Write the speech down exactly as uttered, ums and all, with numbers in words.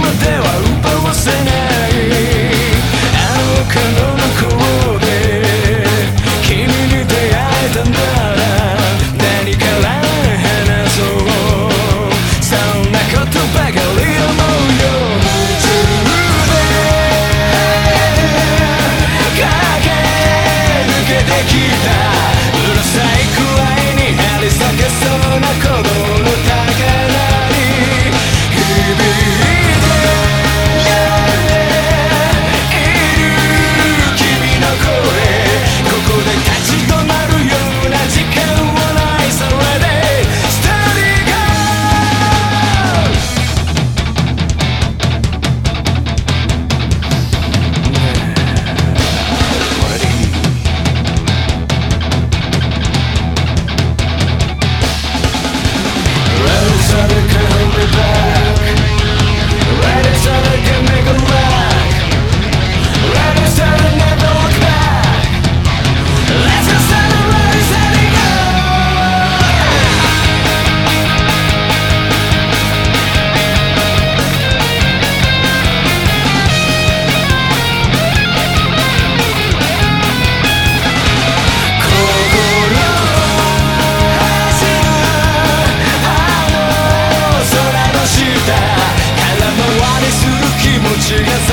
では奪わせないあの角の向こうで君に出会えたんだら何から話そうそんなことばかり思うよ夢中で駆け抜けてきたうるさいくらいに張り裂けそうな鼓動の高鳴り響いている君の声ここで立ち止まるような時間はないそれでスタディーゴーこれでいいReady so they can hold me back Ready so they can make a wreck Ready so they never look back Let's get started, ready, steady, go心走るあの空の下空回りする気持ちが